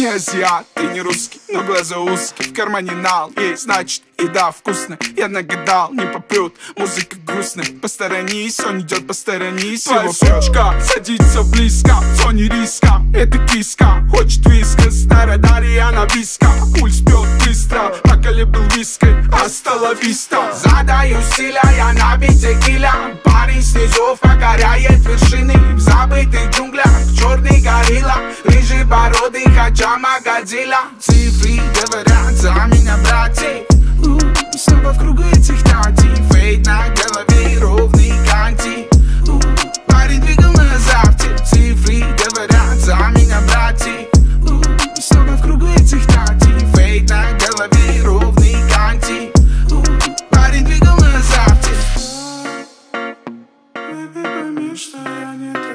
Не азиат, ты не русский, но глаза узкие. В кармане нал есть, значит, еда вкусная. Я нагадал, не попрет, музыка грустная. Посторонись, он идет, посторонись. Твоя сучка садится близко, в зоне риска. Это киска, хочет вискас. На радаре она виска, пульс бьет быстро. Пока был виской, астала виста. Задаю стиля, я набить текиля. Парень с низов покоряет вершины. В забытых джунглях черный горилла. Рыжий бородый Хаджама Годзилла. Цифры говорят за меня, братья. Снова в кругу этих татей. Фейт на голове, ровный канти. Парень двигал на азарте. Цифры говорят за меня, братья. Снова в кругу этих татей. Фейт на голове, ровный канти. Парень двигал на азарте. Baby, пойми, что я не